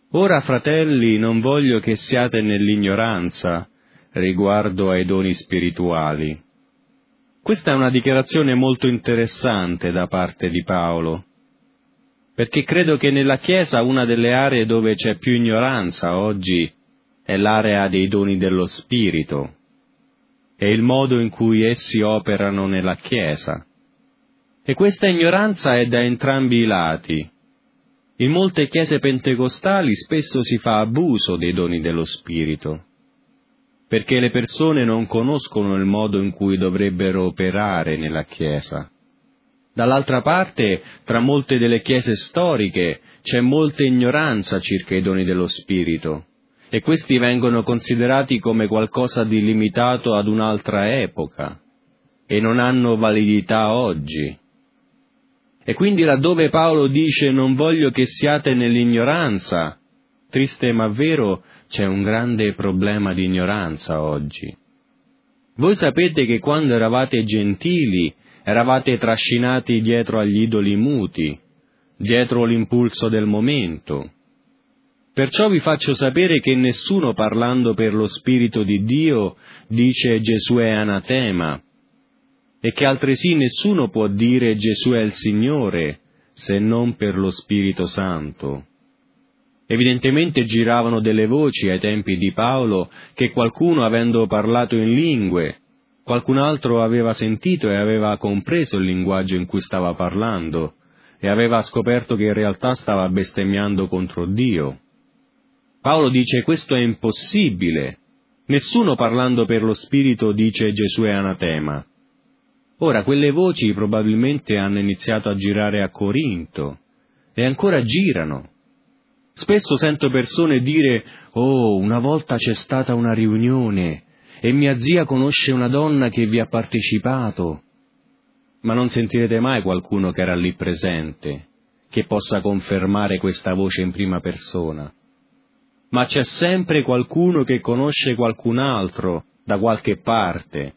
Ora, fratelli, non voglio che siate nell'ignoranza riguardo ai doni spirituali. Questa è una dichiarazione molto interessante da parte di Paolo, perché credo che nella Chiesa una delle aree dove c'è più ignoranza oggi è l'area dei doni dello Spirito e il modo in cui essi operano nella Chiesa. E questa ignoranza è da entrambi i lati. In molte chiese pentecostali spesso si fa abuso dei doni dello Spirito, perché le persone non conoscono il modo in cui dovrebbero operare nella Chiesa. Dall'altra parte, tra molte delle chiese storiche c'è molta ignoranza circa i doni dello Spirito, e questi vengono considerati come qualcosa di limitato ad un'altra epoca, e non hanno validità oggi. E quindi laddove Paolo dice «non voglio che siate nell'ignoranza», triste ma vero, c'è un grande problema di ignoranza oggi. Voi sapete che quando eravate gentili, eravate trascinati dietro agli idoli muti, dietro l'impulso del momento. Perciò vi faccio sapere che nessuno parlando per lo Spirito di Dio dice Gesù è anatema, e che altresì nessuno può dire Gesù è il Signore, se non per lo Spirito Santo. Evidentemente giravano delle voci ai tempi di Paolo che qualcuno, avendo parlato in lingue, qualcun altro aveva sentito e aveva compreso il linguaggio in cui stava parlando e aveva scoperto che in realtà stava bestemmiando contro Dio. Paolo dice questo è impossibile. Nessuno parlando per lo Spirito dice Gesù è anatema. Ora, quelle voci probabilmente hanno iniziato a girare a Corinto e ancora girano. Spesso sento persone dire «Oh, una volta c'è stata una riunione e mia zia conosce una donna che vi ha partecipato», ma non sentirete mai qualcuno che era lì presente, che possa confermare questa voce in prima persona. Ma c'è sempre qualcuno che conosce qualcun altro da qualche parte.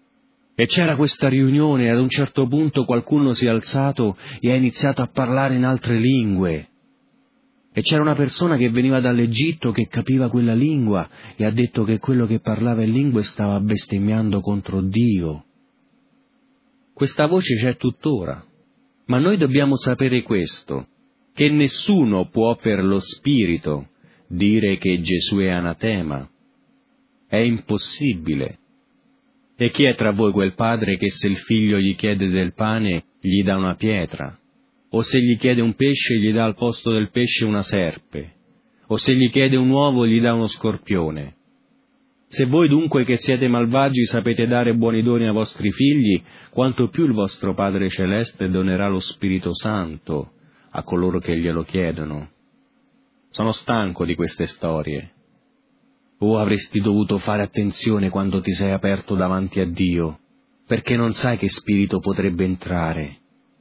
E c'era questa riunione e ad un certo punto qualcuno si è alzato e ha iniziato a parlare in altre lingue. E c'era una persona che veniva dall'Egitto che capiva quella lingua e ha detto che quello che parlava in lingue stava bestemmiando contro Dio. Questa voce c'è tuttora, ma noi dobbiamo sapere questo, che nessuno può per lo Spirito dire che Gesù è anatema. È impossibile. E chi è tra voi quel padre che se il figlio gli chiede del pane gli dà una pietra? O se gli chiede un pesce gli dà al posto del pesce una serpe? O se gli chiede un uovo gli dà uno scorpione? Se voi dunque che siete malvagi sapete dare buoni doni ai vostri figli, quanto più il vostro Padre Celeste donerà lo Spirito Santo a coloro che glielo chiedono. Sono stanco di queste storie. Oh, avresti dovuto fare attenzione quando ti sei aperto davanti a Dio, perché non sai che spirito potrebbe entrare.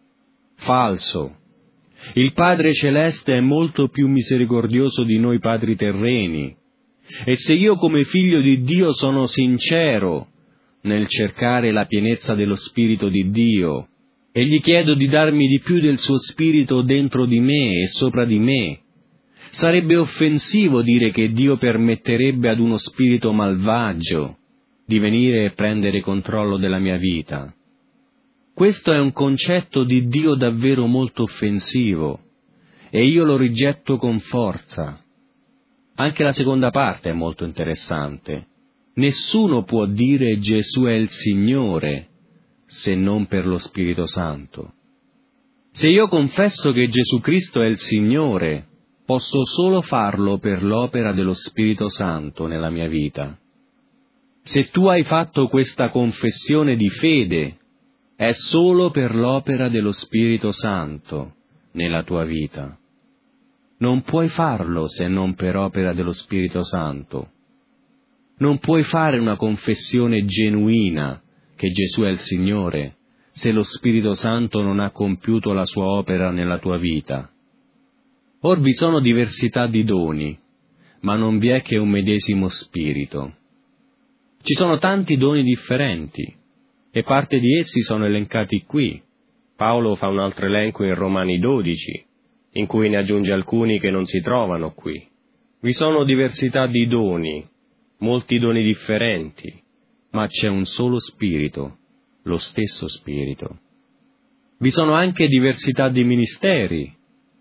Falso. Il Padre Celeste è molto più misericordioso di noi padri terreni, e se io come figlio di Dio sono sincero nel cercare la pienezza dello Spirito di Dio, e gli chiedo di darmi di più del suo Spirito dentro di me e sopra di me, sarebbe offensivo dire che Dio permetterebbe ad uno spirito malvagio di venire e prendere controllo della mia vita. Questo è un concetto di Dio davvero molto offensivo e io lo rigetto con forza. Anche la seconda parte è molto interessante. Nessuno può dire Gesù è il Signore se non per lo Spirito Santo. Se io confesso che Gesù Cristo è il Signore, posso solo farlo per l'opera dello Spirito Santo nella mia vita. Se tu hai fatto questa confessione di fede, è solo per l'opera dello Spirito Santo nella tua vita. Non puoi farlo se non per opera dello Spirito Santo. Non puoi fare una confessione genuina che Gesù è il Signore se lo Spirito Santo non ha compiuto la sua opera nella tua vita. Or vi sono diversità di doni, ma non vi è che un medesimo Spirito. Ci sono tanti doni differenti, e parte di essi sono elencati qui. Paolo fa un altro elenco in Romani 12, in cui ne aggiunge alcuni che non si trovano qui. Vi sono diversità di doni, molti doni differenti, ma c'è un solo Spirito, lo stesso Spirito. Vi sono anche diversità di ministeri.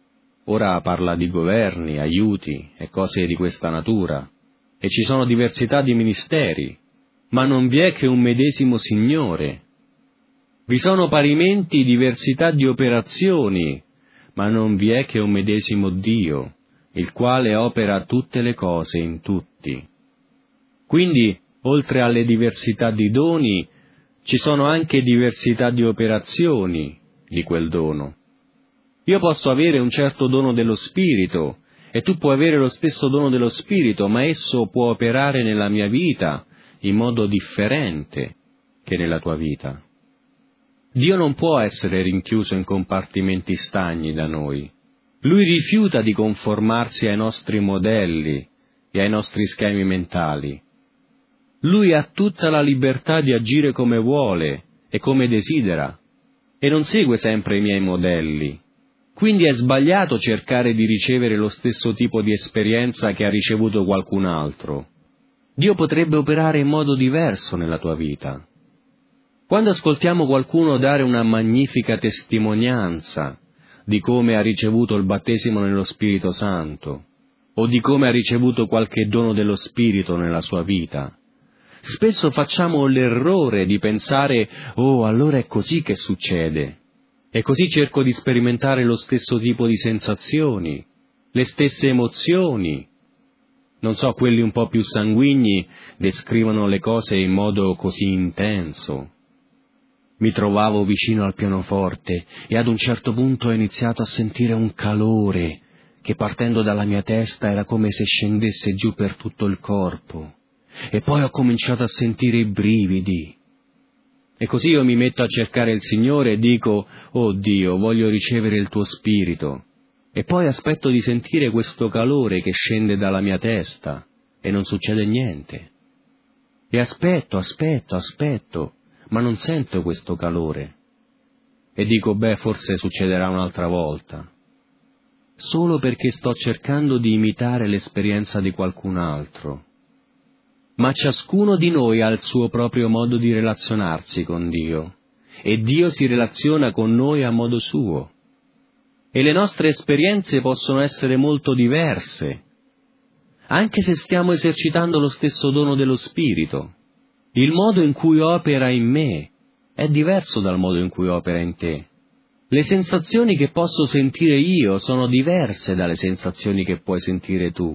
Ora parla di governi, aiuti e cose di questa natura, e ci sono diversità di ministeri, ma non vi è che un medesimo Signore. Vi sono parimenti diversità di operazioni, ma non vi è che un medesimo Dio, il quale opera tutte le cose in tutti. Quindi, oltre alle diversità di doni, ci sono anche diversità di operazioni di quel dono. Io posso avere un certo dono dello Spirito, e tu puoi avere lo stesso dono dello Spirito, ma esso può operare nella mia vita in modo differente che nella tua vita. Dio non può essere rinchiuso in compartimenti stagni da noi. Lui rifiuta di conformarsi ai nostri modelli e ai nostri schemi mentali. Lui ha tutta la libertà di agire come vuole e come desidera, e non segue sempre i miei modelli. Quindi è sbagliato cercare di ricevere lo stesso tipo di esperienza che ha ricevuto qualcun altro. Dio potrebbe operare in modo diverso nella tua vita. Quando ascoltiamo qualcuno dare una magnifica testimonianza di come ha ricevuto il battesimo nello Spirito Santo, o di come ha ricevuto qualche dono dello Spirito nella sua vita, spesso facciamo l'errore di pensare, oh, allora è così che succede, e così cerco di sperimentare lo stesso tipo di sensazioni, le stesse emozioni. Non so, quelli un po' più sanguigni descrivono le cose in modo così intenso. Mi trovavo vicino al pianoforte e ad un certo punto ho iniziato a sentire un calore che partendo dalla mia testa era come se scendesse giù per tutto il corpo. E poi ho cominciato a sentire i brividi. E così io mi metto a cercare il Signore e dico, oh Dio, voglio ricevere il tuo Spirito. E poi aspetto di sentire questo calore che scende dalla mia testa e non succede niente. E aspetto, ma non sento questo calore. E dico, forse succederà un'altra volta. Solo perché sto cercando di imitare l'esperienza di qualcun altro. Ma ciascuno di noi ha il suo proprio modo di relazionarsi con Dio, e Dio si relaziona con noi a modo suo. E le nostre esperienze possono essere molto diverse, anche se stiamo esercitando lo stesso dono dello Spirito. Il modo in cui opera in me è diverso dal modo in cui opera in te. Le sensazioni che posso sentire io sono diverse dalle sensazioni che puoi sentire tu.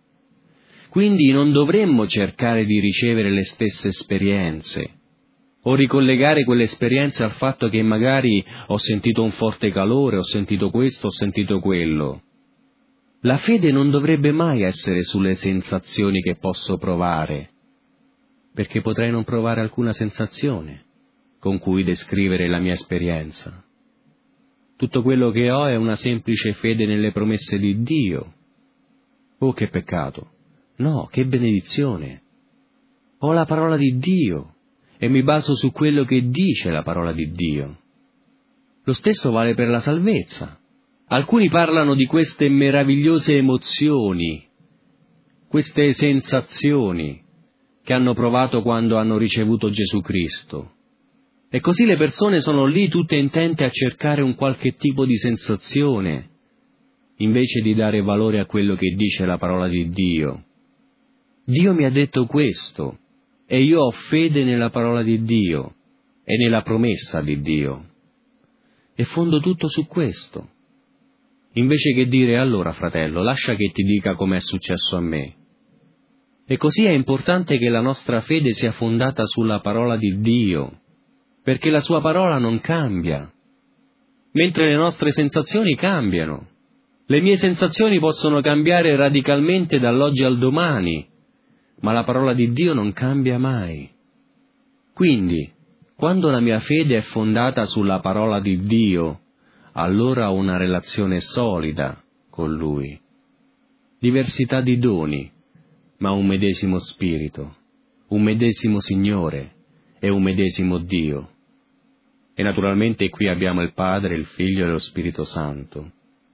Quindi non dovremmo cercare di ricevere le stesse esperienze, o ricollegare quelle esperienze al fatto che magari ho sentito un forte calore, ho sentito questo, ho sentito quello. La fede non dovrebbe mai essere sulle sensazioni che posso provare, perché potrei non provare alcuna sensazione con cui descrivere la mia esperienza. Tutto quello che ho è una semplice fede nelle promesse di Dio. Oh, che peccato! No, che benedizione! Ho la parola di Dio e mi baso su quello che dice la parola di Dio. Lo stesso vale per la salvezza. Alcuni parlano di queste meravigliose emozioni, queste sensazioni che hanno provato quando hanno ricevuto Gesù Cristo. E così le persone sono lì tutte intente a cercare un qualche tipo di sensazione, invece di dare valore a quello che dice la parola di Dio. Dio mi ha detto questo, e io ho fede nella parola di Dio e nella promessa di Dio. E fondo tutto su questo. Invece che dire, allora fratello, lascia che ti dica com'è successo a me. E così è importante che la nostra fede sia fondata sulla parola di Dio, perché la sua parola non cambia, mentre le nostre sensazioni cambiano. Le mie sensazioni possono cambiare radicalmente dall'oggi al domani, ma la parola di Dio non cambia mai. Quindi, quando la mia fede è fondata sulla parola di Dio, allora ho una relazione solida con Lui. Diversità di doni, ma un medesimo Spirito, un medesimo Signore e un medesimo Dio. E naturalmente qui abbiamo il Padre, il Figlio e lo Spirito Santo.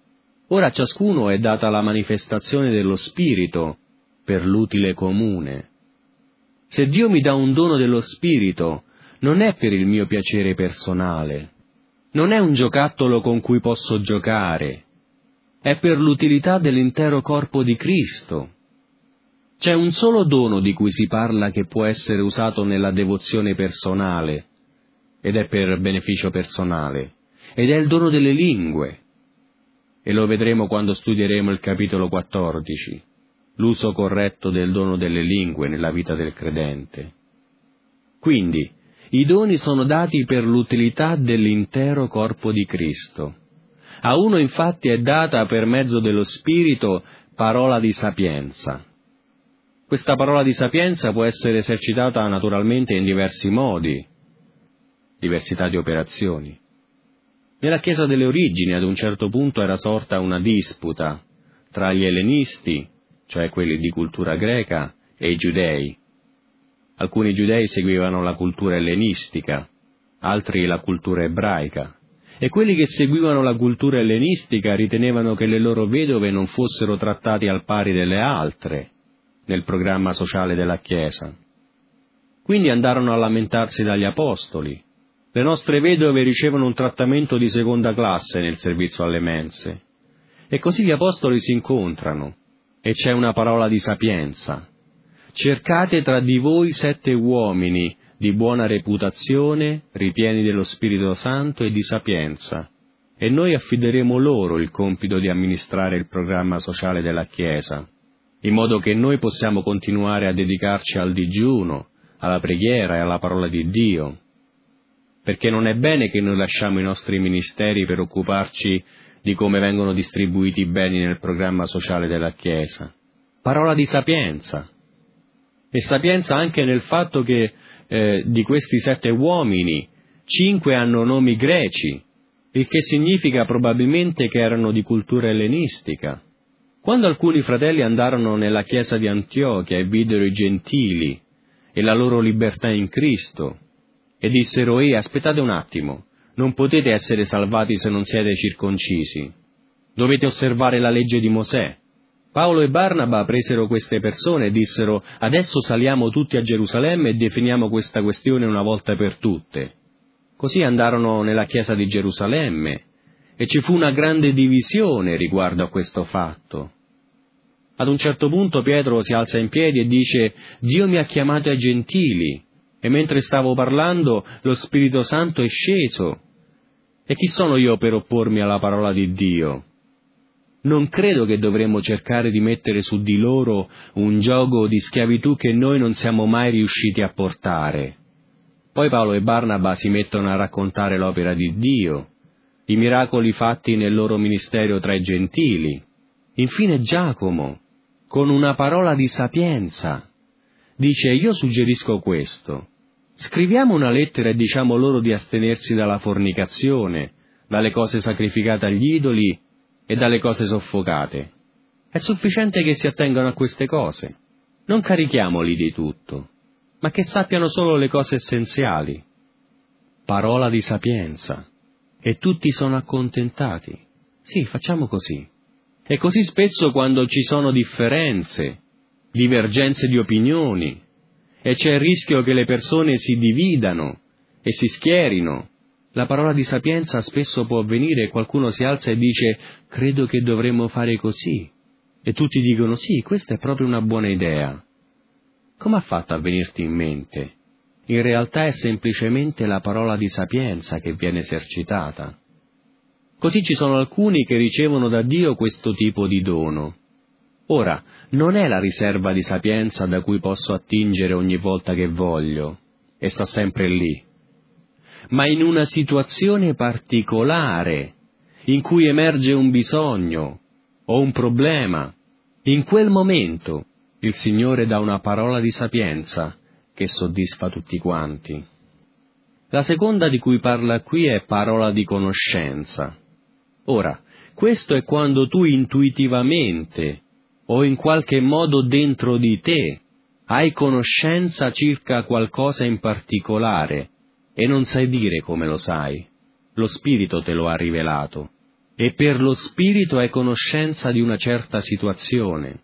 Ora a ciascuno è data la manifestazione dello Spirito per l'utile comune. Se Dio mi dà un dono dello Spirito, non è per il mio piacere personale, non è un giocattolo con cui posso giocare, è per l'utilità dell'intero corpo di Cristo. C'è un solo dono di cui si parla che può essere usato nella devozione personale, ed è per beneficio personale, ed è il dono delle lingue. E lo vedremo quando studieremo il capitolo 14, l'uso corretto del dono delle lingue nella vita del credente. Quindi, i doni sono dati per l'utilità dell'intero corpo di Cristo. A uno infatti è data per mezzo dello Spirito parola di sapienza. Questa parola di sapienza può essere esercitata naturalmente in diversi modi, diversità di operazioni. Nella Chiesa delle origini ad un certo punto era sorta una disputa tra gli ellenisti, cioè quelli di cultura greca, e i giudei. Alcuni giudei seguivano la cultura ellenistica, altri la cultura ebraica, e quelli che seguivano la cultura ellenistica ritenevano che le loro vedove non fossero trattate al pari delle altre nel programma sociale della Chiesa. Quindi andarono a lamentarsi dagli apostoli. Le nostre vedove ricevono un trattamento di seconda classe nel servizio alle mense. E così gli apostoli si incontrano, e c'è una parola di sapienza. Cercate tra di voi 7 uomini di buona reputazione, ripieni dello Spirito Santo e di sapienza, e noi affideremo loro il compito di amministrare il programma sociale della Chiesa, in modo che noi possiamo continuare a dedicarci al digiuno, alla preghiera e alla parola di Dio, perché non è bene che noi lasciamo i nostri ministeri per occuparci di come vengono distribuiti i beni nel programma sociale della Chiesa. Parola di sapienza. E sapienza anche nel fatto che di questi 7 uomini, 5 hanno nomi greci, il che significa probabilmente che erano di cultura ellenistica. Quando alcuni fratelli andarono nella chiesa di Antiochia e videro i gentili e la loro libertà in Cristo, e dissero: aspettate un attimo, non potete essere salvati se non siete circoncisi, dovete osservare la legge di Mosè. Paolo e Barnaba presero queste persone e dissero: adesso saliamo tutti a Gerusalemme e definiamo questa questione una volta per tutte. Così andarono nella chiesa di Gerusalemme e ci fu una grande divisione riguardo a questo fatto. Ad un certo punto Pietro si alza in piedi e dice: Dio mi ha chiamato ai gentili, e mentre stavo parlando lo Spirito Santo è sceso. E chi sono io per oppormi alla parola di Dio? Non credo che dovremmo cercare di mettere su di loro un giogo di schiavitù che noi non siamo mai riusciti a portare. Poi Paolo e Barnaba si mettono a raccontare l'opera di Dio, i miracoli fatti nel loro ministero tra i gentili. Infine Giacomo, con una parola di sapienza, dice: io suggerisco questo. Scriviamo una lettera e diciamo loro di astenersi dalla fornicazione, dalle cose sacrificate agli idoli e dalle cose soffocate. È sufficiente che si attengano a queste cose. Non carichiamoli di tutto, ma che sappiano solo le cose essenziali. Parola di sapienza. E tutti sono accontentati. Sì, facciamo così. E così spesso quando ci sono differenze, divergenze di opinioni, e c'è il rischio che le persone si dividano e si schierino, la parola di sapienza spesso può avvenire e qualcuno si alza e dice: credo che dovremmo fare così. E tutti dicono: sì, questa è proprio una buona idea. Come ha fatto a venirti in mente? In realtà è semplicemente la parola di sapienza che viene esercitata. Così ci sono alcuni che ricevono da Dio questo tipo di dono. Ora, non è la riserva di sapienza da cui posso attingere ogni volta che voglio, e sta sempre lì, ma in una situazione particolare, in cui emerge un bisogno o un problema, in quel momento il Signore dà una parola di sapienza che soddisfa tutti quanti. La seconda di cui parla qui è parola di conoscenza. Ora, questo è quando tu intuitivamente o in qualche modo dentro di te hai conoscenza circa qualcosa in particolare e non sai dire come lo sai. Lo Spirito te lo ha rivelato. e per lo spirito hai conoscenza di una certa situazione,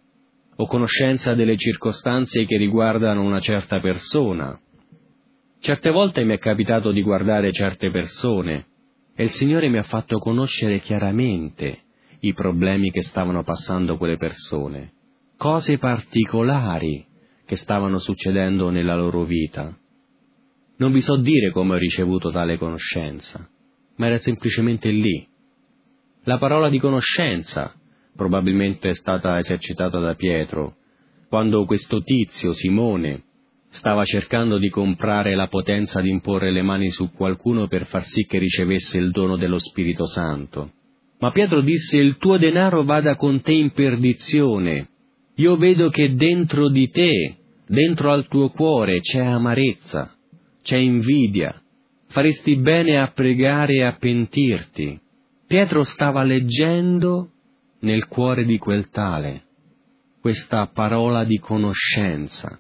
o conoscenza delle circostanze che riguardano una certa persona. Certe volte mi è capitato di guardare certe persone e il Signore mi ha fatto conoscere chiaramente i problemi che stavano passando quelle persone, cose particolari che stavano succedendo nella loro vita. Non vi so dire come ho ricevuto tale conoscenza, ma era semplicemente lì. La parola di conoscenza probabilmente è stata esercitata da Pietro, quando questo tizio, Simone, stava cercando di comprare la potenza di imporre le mani su qualcuno per far sì che ricevesse il dono dello Spirito Santo. Ma Pietro disse: il tuo denaro vada con te in perdizione. Io vedo che dentro di te, dentro al tuo cuore, c'è amarezza, c'è invidia. Faresti bene a pregare e a pentirti. Pietro stava leggendo nel cuore di quel tale questa parola di conoscenza.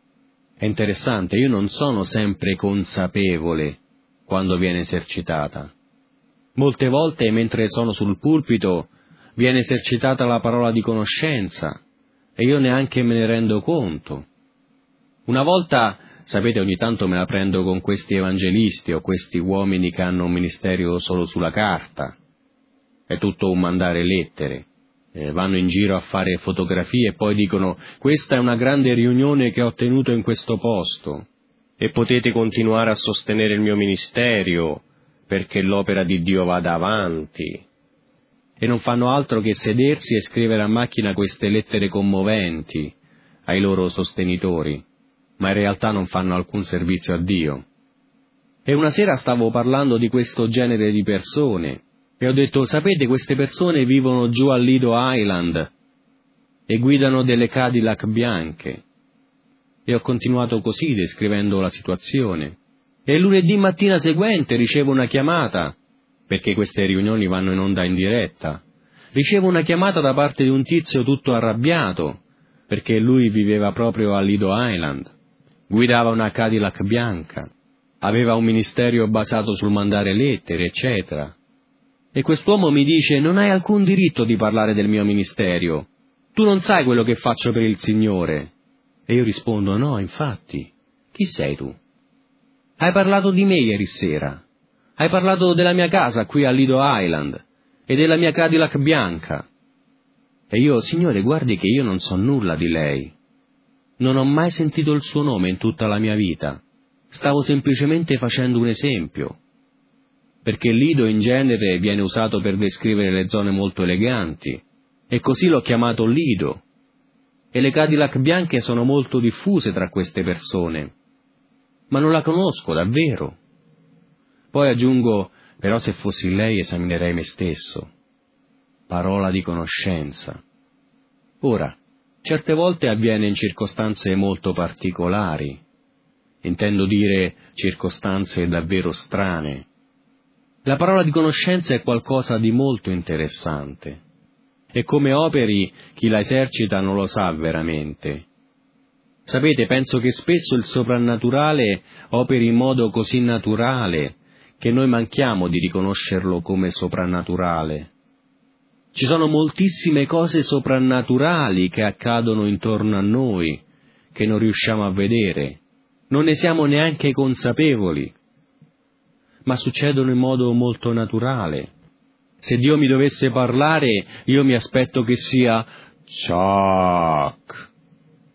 È interessante, io non sono sempre consapevole quando viene esercitata. Molte volte, mentre sono sul pulpito, viene esercitata la parola di conoscenza e io neanche me ne rendo conto. Una volta, sapete, ogni tanto me la prendo con questi evangelisti o questi uomini che hanno un ministero solo sulla carta. È tutto un mandare lettere. Vanno in giro a fare fotografie e poi dicono: questa è una grande riunione che ho tenuto in questo posto e potete continuare a sostenere il mio ministero perché l'opera di Dio vada avanti. E non fanno altro che sedersi e scrivere a macchina queste lettere commoventi ai loro sostenitori, ma in realtà non fanno alcun servizio a Dio. E una sera stavo parlando di questo genere di persone e ho detto: sapete, queste persone vivono giù al Lido Island e guidano delle Cadillac bianche. E ho continuato così, descrivendo la situazione. E lunedì mattina seguente ricevo una chiamata, perché queste riunioni vanno in onda in diretta. Ricevo una chiamata da parte di un tizio tutto arrabbiato, perché lui viveva proprio al Lido Island, guidava una Cadillac bianca, aveva un ministero basato sul mandare lettere, eccetera. E quest'uomo mi dice: non hai alcun diritto di parlare del mio ministero, tu non sai quello che faccio per il Signore. E io rispondo: no, infatti, chi sei tu? Hai parlato di me ieri sera, hai parlato della mia casa qui al Lido Island e della mia Cadillac bianca. E io: Signore, guardi che io non so nulla di lei, non ho mai sentito il suo nome in tutta la mia vita, stavo semplicemente facendo un esempio. Perché Lido in genere viene usato per descrivere le zone molto eleganti, e così l'ho chiamato Lido. E le Cadillac bianche sono molto diffuse tra queste persone, ma non la conosco davvero. Poi aggiungo: però se fossi lei esaminerei me stesso. Parola di conoscenza. Ora, certe volte avviene in circostanze molto particolari, intendo dire circostanze davvero strane. La parola di conoscenza è qualcosa di molto interessante, e come operi chi la esercita non lo sa veramente. Sapete, penso che spesso il soprannaturale operi in modo così naturale che noi manchiamo di riconoscerlo come soprannaturale. Ci sono moltissime cose soprannaturali che accadono intorno a noi, che non riusciamo a vedere, non ne siamo neanche consapevoli, ma succedono in modo molto naturale. Se Dio mi dovesse parlare, io mi aspetto che sia ciac,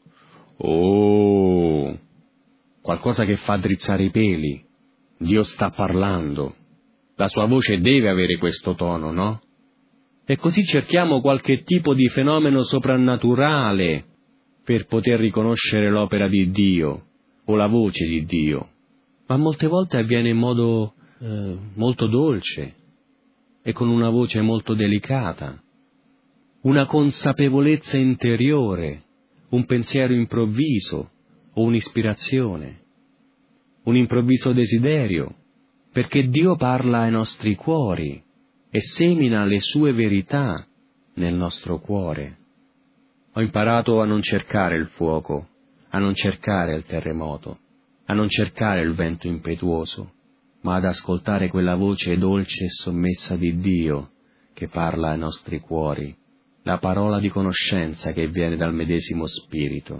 oh, qualcosa che fa drizzare i peli. Dio sta parlando. La sua voce deve avere questo tono, no? E così cerchiamo qualche tipo di fenomeno soprannaturale per poter riconoscere l'opera di Dio o la voce di Dio. Ma molte volte avviene in modo molto dolce e con una voce molto delicata, una consapevolezza interiore, un pensiero improvviso o un'ispirazione, un improvviso desiderio, perché Dio parla ai nostri cuori e semina le sue verità nel nostro cuore. Ho imparato a non cercare il fuoco, a non cercare il terremoto, a non cercare il vento impetuoso, ma ad ascoltare quella voce dolce e sommessa di Dio che parla ai nostri cuori, la parola di conoscenza che viene dal medesimo Spirito.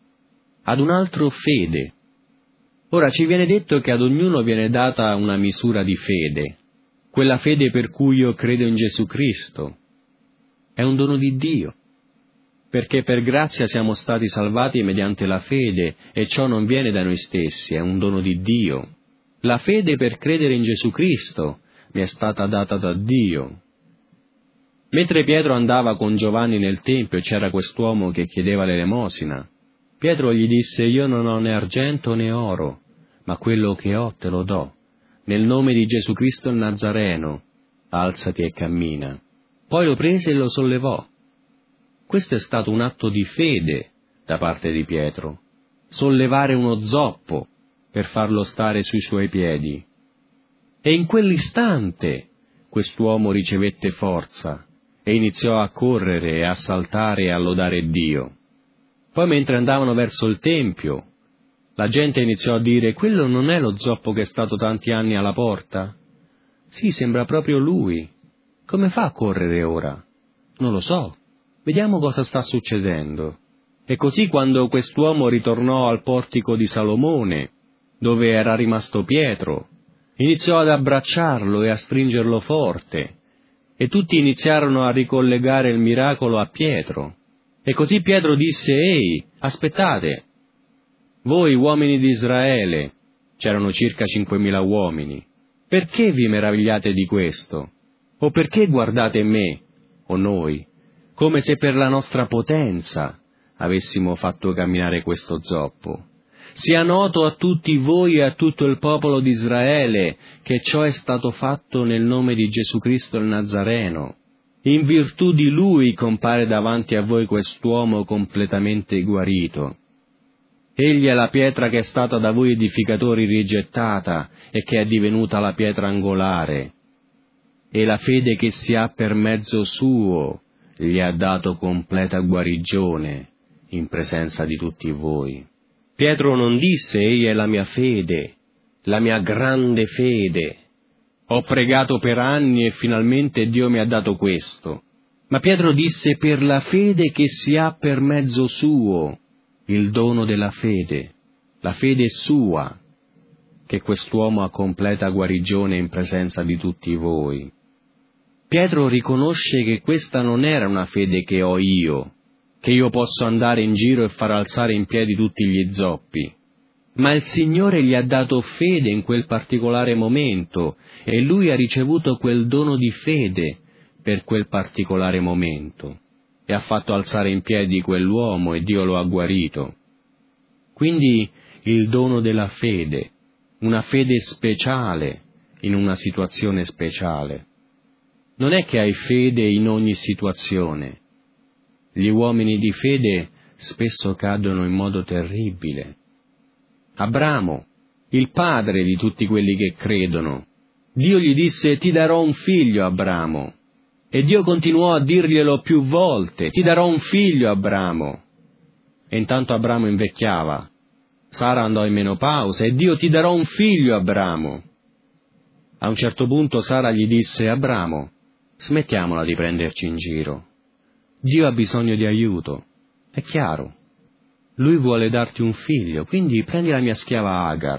Ad un altro fede. Ora ci viene detto che ad ognuno viene data una misura di fede, quella fede per cui io credo in Gesù Cristo. È un dono di Dio, perché per grazia siamo stati salvati mediante la fede, e ciò non viene da noi stessi, è un dono di Dio. La fede per credere in Gesù Cristo mi è stata data da Dio. Mentre Pietro andava con Giovanni nel Tempio e c'era quest'uomo che chiedeva l'elemosina, Pietro gli disse: io non ho né argento né oro, ma quello che ho te lo do. Nel nome di Gesù Cristo il Nazareno, alzati e cammina. Poi lo prese e lo sollevò. Questo è stato un atto di fede da parte di Pietro, sollevare uno zoppo per farlo stare sui suoi piedi. E in quell'istante quest'uomo ricevette forza e iniziò a correre e a saltare e a lodare Dio. Poi mentre andavano verso il Tempio, la gente iniziò a dire: quello non è lo zoppo che è stato tanti anni alla porta? Sì, sembra proprio lui. Come fa a correre ora? Non lo so. Vediamo cosa sta succedendo. E così quando quest'uomo ritornò al portico di Salomone, dove era rimasto Pietro, iniziò ad abbracciarlo e a stringerlo forte, e tutti iniziarono a ricollegare il miracolo a Pietro. E così Pietro disse: ehi, aspettate! Voi uomini di Israele, c'erano circa 5.000 uomini, perché vi meravigliate di questo? O perché guardate me, o noi, come se per la nostra potenza avessimo fatto camminare questo zoppo? Sia noto a tutti voi e a tutto il popolo di Israele che ciò è stato fatto nel nome di Gesù Cristo il Nazareno. In virtù di Lui compare davanti a voi quest'uomo completamente guarito. Egli è la pietra che è stata da voi edificatori rigettata e che è divenuta la pietra angolare. E la fede che si ha per mezzo suo gli ha dato completa guarigione in presenza di tutti voi. Pietro non disse: egli è la mia fede, la mia grande fede. Ho pregato per anni e finalmente Dio mi ha dato questo. Ma Pietro disse: per la fede che si ha per mezzo suo, il dono della fede, la fede sua, che quest'uomo ha completa guarigione in presenza di tutti voi. Pietro riconosce che questa non era una fede che ho io, che io posso andare in giro e far alzare in piedi tutti gli zoppi, ma il Signore gli ha dato fede in quel particolare momento e lui ha ricevuto quel dono di fede per quel particolare momento e ha fatto alzare in piedi quell'uomo e Dio lo ha guarito. Quindi il dono della fede, una fede speciale in una situazione speciale. Non è che hai fede in ogni situazione. Gli uomini di fede spesso cadono in modo terribile. Abramo, il padre di tutti quelli che credono, Dio gli disse: ti darò un figlio, Abramo. E Dio continuò a dirglielo più volte: ti darò un figlio, Abramo. E intanto Abramo invecchiava. Sara andò in menopausa e Dio: ti darò un figlio, Abramo. A un certo punto Sara gli disse: Abramo, smettiamola di prenderci in giro. Dio ha bisogno di aiuto, è chiaro. Lui vuole darti un figlio, quindi prendi la mia schiava Agar.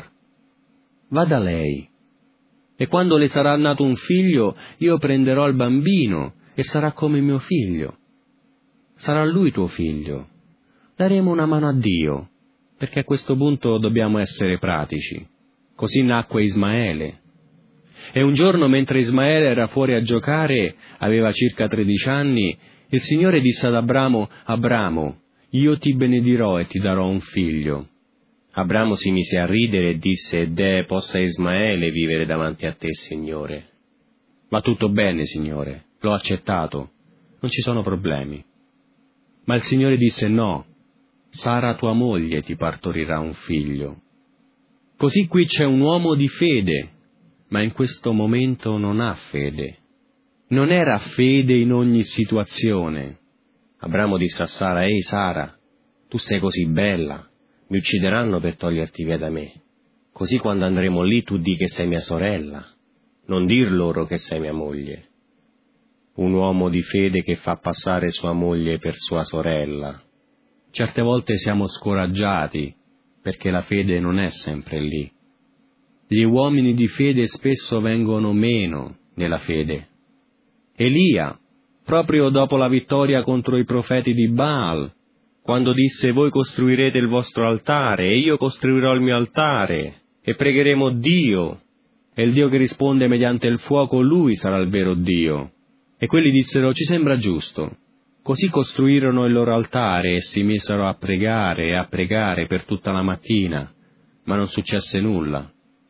Va da lei. E quando le sarà nato un figlio, io prenderò il bambino e sarà come mio figlio. Sarà lui tuo figlio. Daremo una mano a Dio, perché a questo punto dobbiamo essere pratici. Così nacque Ismaele. E un giorno, mentre Ismaele era fuori a giocare, aveva circa 13 anni, il Signore disse ad Abramo: Abramo, io ti benedirò e ti darò un figlio. Abramo si mise a ridere e disse: deh, possa Ismaele vivere davanti a te, Signore. Va tutto bene, Signore, l'ho accettato, non ci sono problemi. Ma il Signore disse: no, Sara tua moglie ti partorirà un figlio. Così qui c'è un uomo di fede, ma in questo momento non ha fede. Non era fede in ogni situazione. Abramo disse a Sara: ehi Sara, tu sei così bella, mi uccideranno per toglierti via da me. Così quando andremo lì tu di che sei mia sorella, non dir loro che sei mia moglie. un uomo di fede che fa passare sua moglie per sua sorella. Certe volte siamo scoraggiati, perché la fede non è sempre lì. Gli uomini di fede spesso vengono meno nella fede. Elia, proprio dopo la vittoria contro i profeti di Baal, quando disse: voi costruirete il vostro altare e io costruirò il mio altare e pregheremo Dio, e il Dio che risponde mediante il fuoco, lui sarà il vero Dio. E quelli dissero: ci sembra giusto. Così costruirono il loro altare e si misero a pregare e a pregare per tutta la mattina, ma non successe nulla.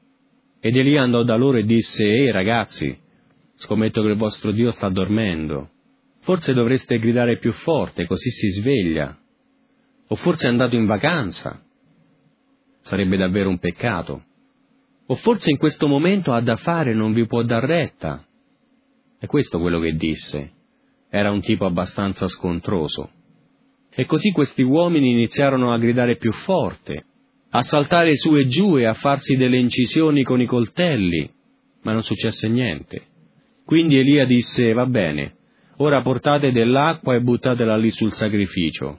Ed Elia andò da loro e disse: ragazzi, scommetto che il vostro Dio sta dormendo. Forse dovreste gridare più forte, così si sveglia. O forse è andato in vacanza. Sarebbe davvero un peccato. O forse in questo momento ha da fare e non vi può dar retta. È questo quello che disse. Era un tipo abbastanza scontroso. E così questi uomini iniziarono a gridare più forte, a saltare su e giù e a farsi delle incisioni con i coltelli, ma non successe niente. Quindi Elia disse: va bene, ora portate dell'acqua e buttatela lì sul sacrificio.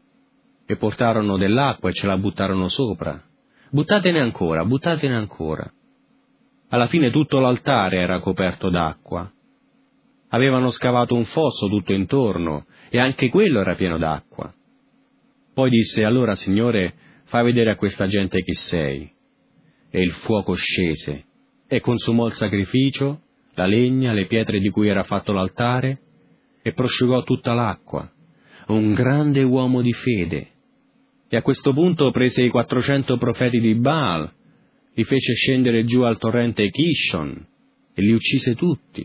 E portarono dell'acqua e ce la buttarono sopra. Buttatene ancora, buttatene ancora. Alla fine tutto l'altare era coperto d'acqua. Avevano scavato un fosso tutto intorno e anche quello era pieno d'acqua. Poi disse: allora, Signore, fai vedere a questa gente chi sei. E il fuoco scese e consumò il sacrificio, la legna, le pietre di cui era fatto l'altare, e prosciugò tutta l'acqua. Un grande uomo di fede. E a questo punto prese i 400 profeti di Baal, li fece scendere giù al torrente Kishon e li uccise tutti.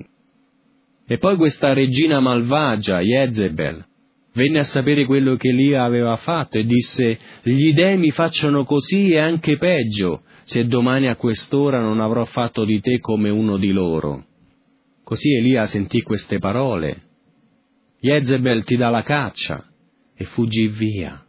E poi questa regina malvagia, Jezebel, venne a sapere quello che Elia aveva fatto e disse: gli dei mi facciano così e anche peggio, se domani a quest'ora non avrò fatto di te come uno di loro. Così Elia sentì queste parole: Jezebel ti dà la caccia, e fuggì via.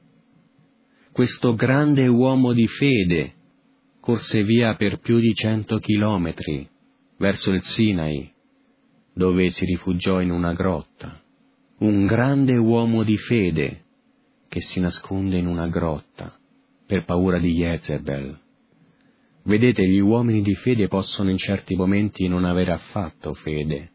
Questo grande uomo di fede corse via per più di 100 chilometri verso il Sinai, dove si rifugiò in una grotta. Un grande uomo di fede che si nasconde in una grotta per paura di Jezebel. Vedete, gli uomini di fede possono in certi momenti non avere affatto fede.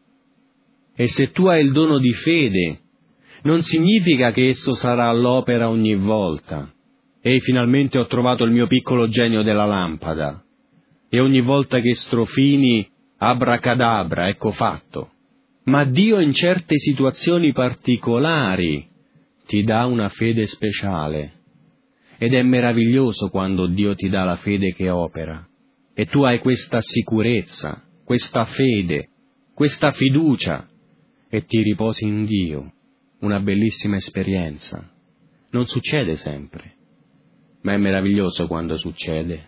E se tu hai il dono di fede, non significa che esso sarà all'opera ogni volta. E finalmente ho trovato il mio piccolo genio della lampada. E ogni volta che strofini, abracadabra, ecco fatto. Ma Dio in certe situazioni particolari ti dà una fede speciale. Ed è meraviglioso quando Dio ti dà la fede che opera. E tu hai questa sicurezza, questa fede, questa fiducia, e ti riposi in Dio. Una bellissima esperienza. Non succede sempre, ma è meraviglioso quando succede.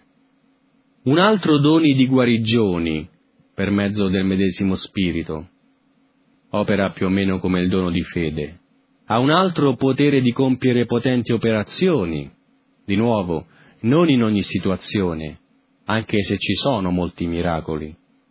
Un altro dono di guarigioni, per mezzo del medesimo Spirito, opera più o meno come il dono di fede. Ha un altro potere di compiere potenti operazioni, di nuovo, non in ogni situazione, anche se ci sono molti miracoli.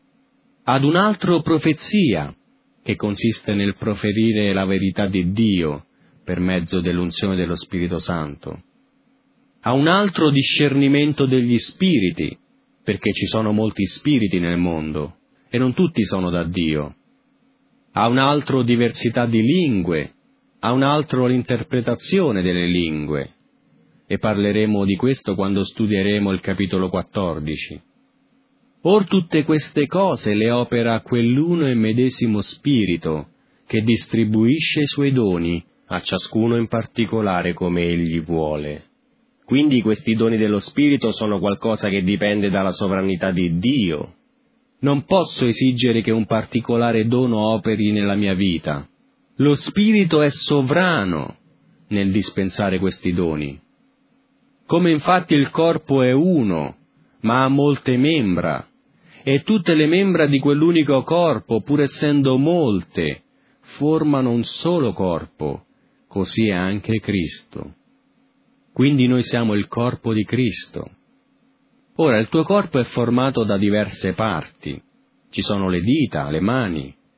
Ad un altro profezia, che consiste nel proferire la verità di Dio per mezzo dell'unzione dello Spirito Santo. Ha un altro discernimento degli spiriti, perché ci sono molti spiriti nel mondo, e non tutti sono da Dio. Ha un altro diversità di lingue, ha un altro l'interpretazione delle lingue, e parleremo di questo quando studieremo il capitolo 14. Or tutte queste cose le opera quell'uno e medesimo Spirito, che distribuisce i suoi doni a ciascuno in particolare come egli vuole. Quindi questi doni dello Spirito sono qualcosa che dipende dalla sovranità di Dio. Non posso esigere che un particolare dono operi nella mia vita. Lo Spirito è sovrano nel dispensare questi doni. Come infatti il corpo è uno, ma ha molte membra, e tutte le membra di quell'unico corpo, pur essendo molte, formano un solo corpo, così è anche Cristo. Quindi noi siamo il corpo di Cristo. Ora, il tuo corpo è formato da diverse parti. Ci sono le dita, le mani,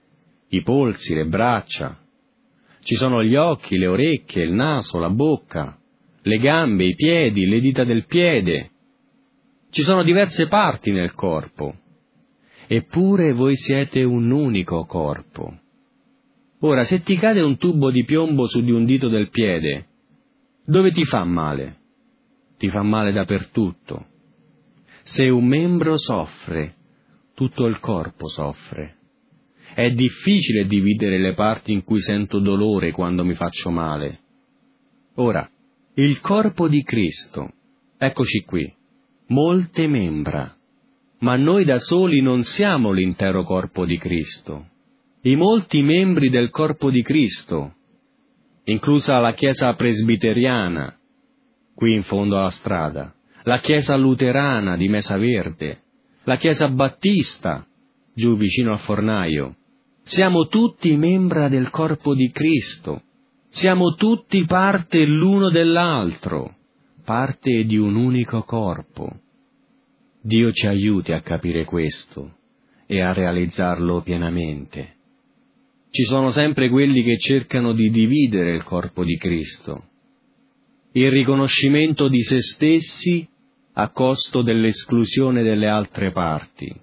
i polsi, le braccia, ci sono gli occhi, le orecchie, il naso, la bocca, le gambe, i piedi, le dita del piede. Ci sono diverse parti nel corpo, eppure voi siete un unico corpo. Ora, se ti cade un tubo di piombo su di un dito del piede, dove ti fa male? Ti fa male dappertutto. Se un membro soffre, tutto il corpo soffre. È difficile dividere le parti in cui sento dolore quando mi faccio male. Ora, il corpo di Cristo, eccoci qui, molte membra, ma noi da soli non siamo l'intero corpo di Cristo. I molti membri del corpo di Cristo, inclusa la Chiesa presbiteriana, qui in fondo alla strada, la Chiesa luterana di Mesa Verde, la Chiesa battista, giù vicino al fornaio. Siamo tutti membra del corpo di Cristo, siamo tutti parte l'uno dell'altro, parte di un unico corpo. Dio ci aiuti a capire questo e a realizzarlo pienamente. Ci sono sempre quelli che cercano di dividere il corpo di Cristo, il riconoscimento di se stessi a costo dell'esclusione delle altre parti.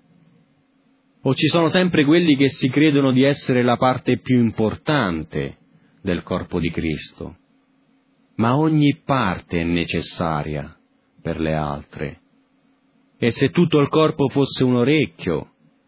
O ci sono sempre quelli che si credono di essere la parte più importante del corpo di Cristo, ma ogni parte è necessaria per le altre. E se tutto il corpo fosse un orecchio,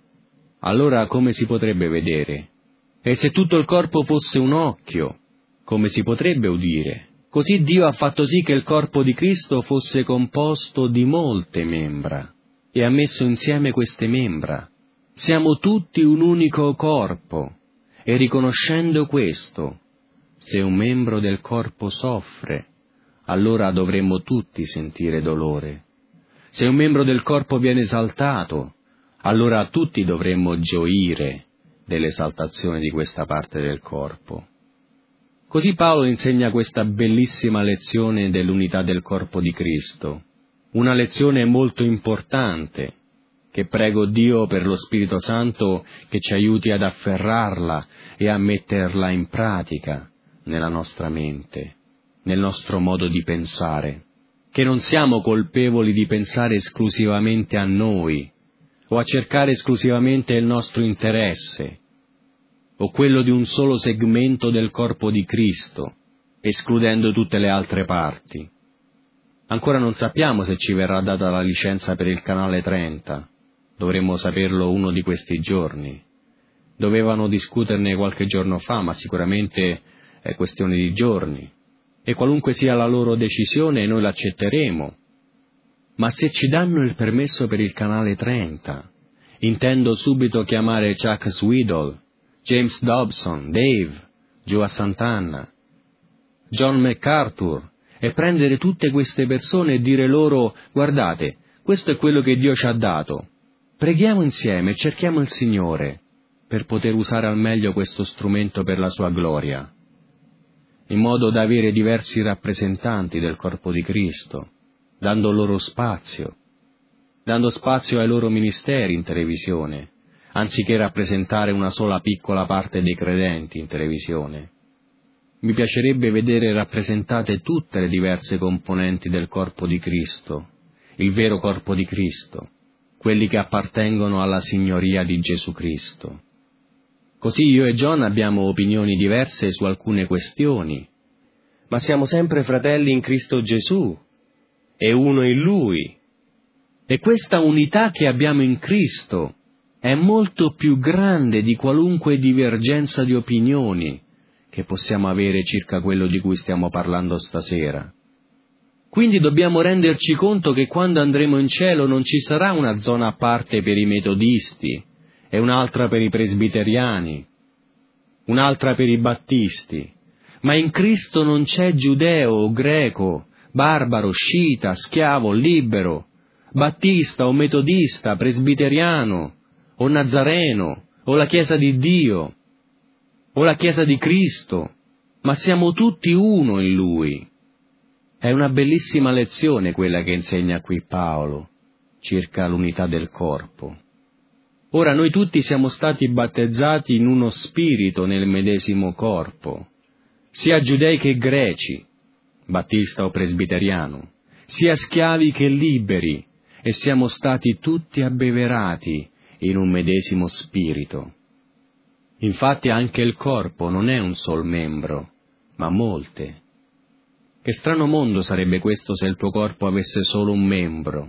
allora come si potrebbe vedere? E se tutto il corpo fosse un occhio, come si potrebbe udire? Così Dio ha fatto sì che il corpo di Cristo fosse composto di molte membra e ha messo insieme queste membra. Siamo tutti un unico corpo e riconoscendo questo, se un membro del corpo soffre, allora dovremmo tutti sentire dolore. Se un membro del corpo viene esaltato, allora tutti dovremmo gioire dell'esaltazione di questa parte del corpo. Così Paolo insegna questa bellissima lezione dell'unità del corpo di Cristo, una lezione molto importante, che prego Dio per lo Spirito Santo che ci aiuti ad afferrarla e a metterla in pratica nella nostra mente, nel nostro modo di pensare, che non siamo colpevoli di pensare esclusivamente a noi o a cercare esclusivamente il nostro interesse o quello di un solo segmento del corpo di Cristo, escludendo tutte le altre parti. Ancora non sappiamo se ci verrà data la licenza per il canale 30, dovremmo saperlo uno di questi giorni. Dovevano discuterne qualche giorno fa, ma sicuramente è questione di giorni, e qualunque sia la loro decisione noi l'accetteremo. Ma se ci danno il permesso per il canale 30, intendo subito chiamare Chuck Swindoll, James Dobson, Dave, Joe Santana, John MacArthur, e prendere tutte queste persone e dire loro: guardate, questo è quello che Dio ci ha dato, preghiamo insieme e cerchiamo il Signore per poter usare al meglio questo strumento per la sua gloria, in modo da avere diversi rappresentanti del corpo di Cristo, dando loro spazio, dando spazio ai loro ministeri in televisione, anziché rappresentare una sola piccola parte dei credenti in televisione. Mi piacerebbe vedere rappresentate tutte le diverse componenti del corpo di Cristo, il vero corpo di Cristo, quelli che appartengono alla signoria di Gesù Cristo. Così io e John abbiamo opinioni diverse su alcune questioni, ma siamo sempre fratelli in Cristo Gesù e uno in Lui. E questa unità che abbiamo in Cristo è molto più grande di qualunque divergenza di opinioni che possiamo avere circa quello di cui stiamo parlando stasera. Quindi dobbiamo renderci conto che quando andremo in cielo non ci sarà una zona a parte per i metodisti e un'altra per i presbiteriani, un'altra per i battisti, ma in Cristo non c'è giudeo o greco, barbaro, scita, schiavo, libero, battista o metodista, presbiteriano o nazareno o la Chiesa di Dio o la Chiesa di Cristo, ma siamo tutti uno in Lui. È una bellissima lezione quella che insegna qui Paolo circa l'unità del corpo. Ora noi tutti siamo stati battezzati in uno spirito nel medesimo corpo, sia giudei che greci, battista o presbiteriano, sia schiavi che liberi, e siamo stati tutti abbeverati in un medesimo spirito. Infatti anche il corpo non è un sol membro, ma molte. Che strano mondo sarebbe questo se il tuo corpo avesse solo un membro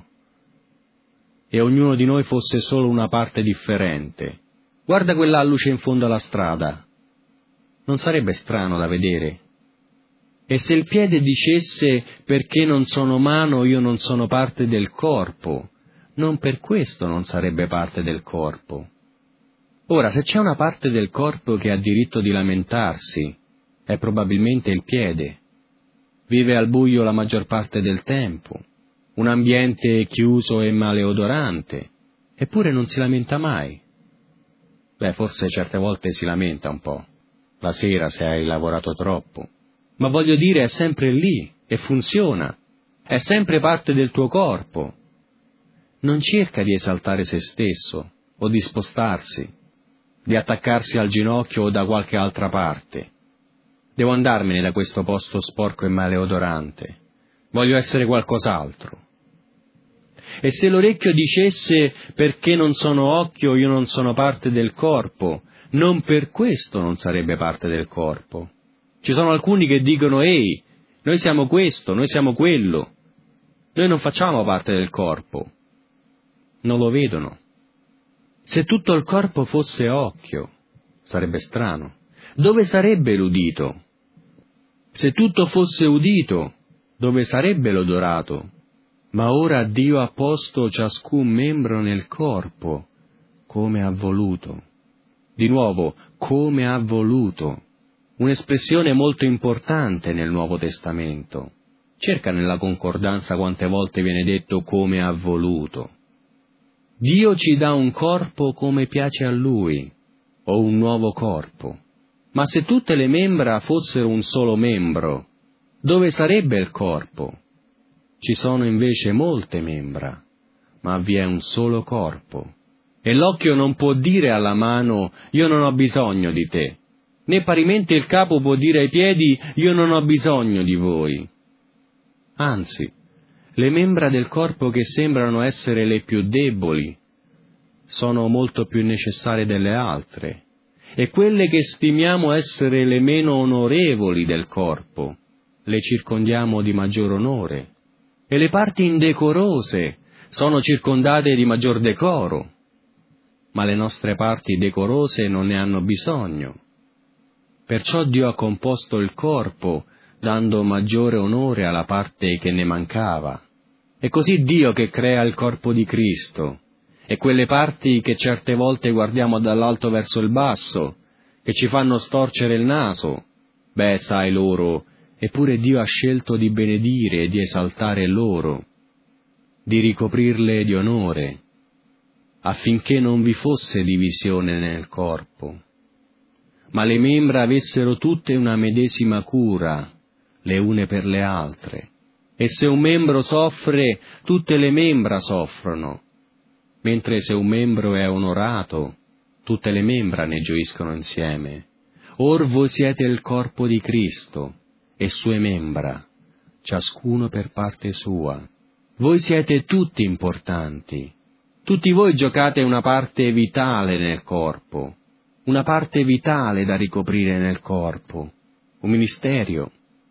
e ognuno di noi fosse solo una parte differente. Guarda quell'alluce in fondo alla strada. Non sarebbe strano da vedere? E se il piede dicesse: perché non sono mano, io non sono parte del corpo, non per questo non sarebbe parte del corpo. Ora, se c'è una parte del corpo che ha diritto di lamentarsi, è probabilmente il piede. Vive al buio la maggior parte del tempo, un ambiente chiuso e maleodorante, eppure non si lamenta mai. Forse certe volte si lamenta un po', la sera se hai lavorato troppo, ma voglio dire, è sempre lì e funziona, è sempre parte del tuo corpo. Non cerca di esaltare se stesso o di spostarsi, di attaccarsi al ginocchio o da qualche altra parte. Devo andarmene da questo posto sporco e maleodorante. Voglio essere qualcos'altro. E se l'orecchio dicesse: perché non sono occhio, io non sono parte del corpo, non per questo non sarebbe parte del corpo. Ci sono alcuni che dicono: ehi, noi siamo questo, noi siamo quello. Noi non facciamo parte del corpo. Non lo vedono. Se tutto il corpo fosse occhio, sarebbe strano. Dove sarebbe l'udito? Se tutto fosse udito, dove sarebbe l'odorato? Ma ora Dio ha posto ciascun membro nel corpo, come ha voluto. Di nuovo, come ha voluto. Un'espressione molto importante nel Nuovo Testamento. Cerca nella concordanza quante volte viene detto come ha voluto. Dio ci dà un corpo come piace a Lui, o un nuovo corpo. Ma se tutte le membra fossero un solo membro, dove sarebbe il corpo? Ci sono invece molte membra, ma vi è un solo corpo. E l'occhio non può dire alla mano: io non ho bisogno di te, né parimenti il capo può dire ai piedi: io non ho bisogno di voi. Anzi, le membra del corpo che sembrano essere le più deboli sono molto più necessarie delle altre, e quelle che stimiamo essere le meno onorevoli del corpo le circondiamo di maggior onore, e le parti indecorose sono circondate di maggior decoro, ma le nostre parti decorose non ne hanno bisogno. Perciò Dio ha composto il corpo dando maggiore onore alla parte che ne mancava. È così Dio che crea il corpo di Cristo, e quelle parti che certe volte guardiamo dall'alto verso il basso, che ci fanno storcere il naso, sai loro, eppure Dio ha scelto di benedire e di esaltare loro, di ricoprirle di onore, affinché non vi fosse divisione nel corpo, ma le membra avessero tutte una medesima cura, le une per le altre. E se un membro soffre, tutte le membra soffrono, mentre se un membro è onorato, tutte le membra ne gioiscono insieme. Or voi siete il corpo di Cristo, e sue membra, ciascuno per parte sua. Voi siete tutti importanti. Tutti voi giocate una parte vitale nel corpo, una parte vitale da ricoprire nel corpo, un ministero,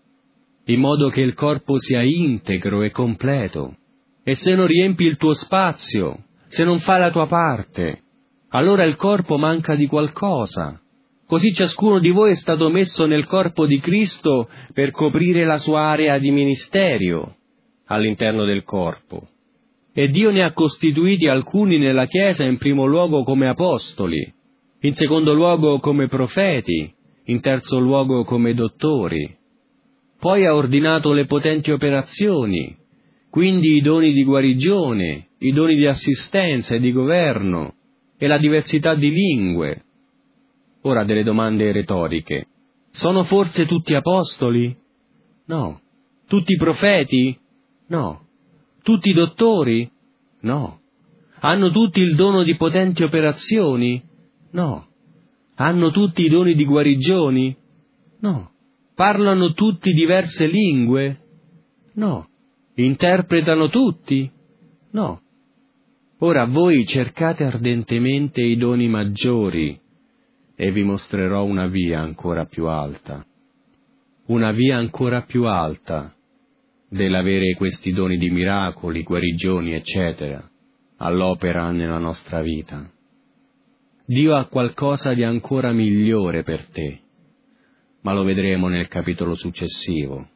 in modo che il corpo sia integro e completo. E se non riempi il tuo spazio, se non fai la tua parte, allora il corpo manca di qualcosa. Così ciascuno di voi è stato messo nel corpo di Cristo per coprire la sua area di ministero all'interno del corpo. E Dio ne ha costituiti alcuni nella Chiesa in primo luogo come apostoli, in secondo luogo come profeti, in terzo luogo come dottori. Poi ha ordinato le potenti operazioni, quindi i doni di guarigione, i doni di assistenza e di governo, e la diversità di lingue. Ora delle domande retoriche. Sono forse tutti apostoli? No. Tutti profeti? No. Tutti dottori? No. Hanno tutti il dono di potenti operazioni? No. Hanno tutti i doni di guarigioni? No. Parlano tutti diverse lingue? No. Interpretano tutti? No. Ora voi cercate ardentemente i doni maggiori e vi mostrerò una via ancora più alta. Una via ancora più alta dell'avere questi doni di miracoli, guarigioni, eccetera, all'opera nella nostra vita. Dio ha qualcosa di ancora migliore per te, ma lo vedremo nel capitolo successivo.